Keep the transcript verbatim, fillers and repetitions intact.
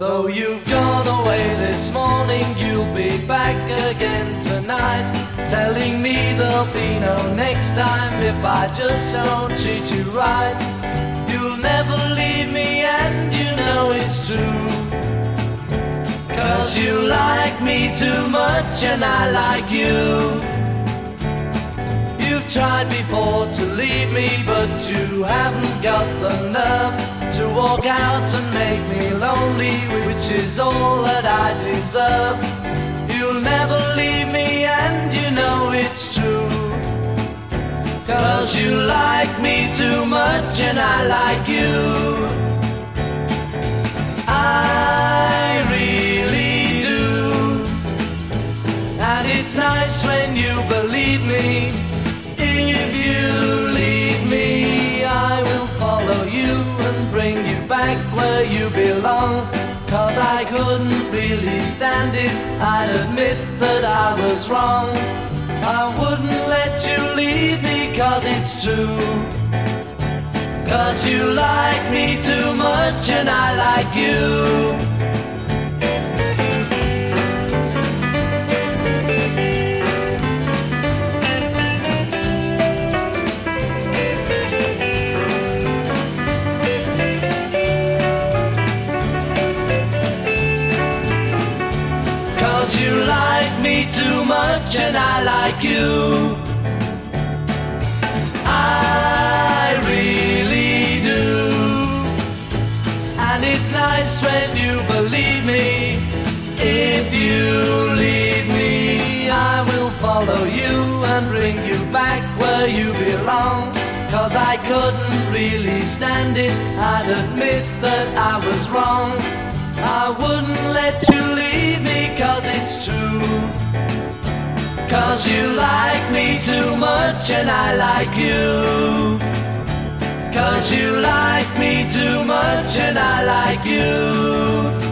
Though you've gone away this morning, you'll be back again tonight, telling me there'll be no next time if I just don't treat you right. You'll never leave me and you know it's true, 'cause you like me too much and I like you. You've tried before to leave me, but you haven't got the nerve to walk out and make me lonely, which is all that I deserve. You'll never leave me and you know it's true, 'cause you like me too much and I like you. I really do, and it's nice when you believe me. If you leave me, I will follow you and bring you back where you belong, 'cause I couldn't really stand it, I'd admit that I was wrong. I wouldn't let you leave me 'cause it's true, 'cause you like me too much and I like you. 'Cause you like me too much and I like you. I really do, and it's nice when you believe me. If you leave me, I will follow you and bring you back where you belong, 'cause I couldn't really stand it, I'd admit that I was wrong. I wouldn't let you leave me 'cause it's true, 'cause you like me too much and I like you. 'Cause you like me too much and I like you.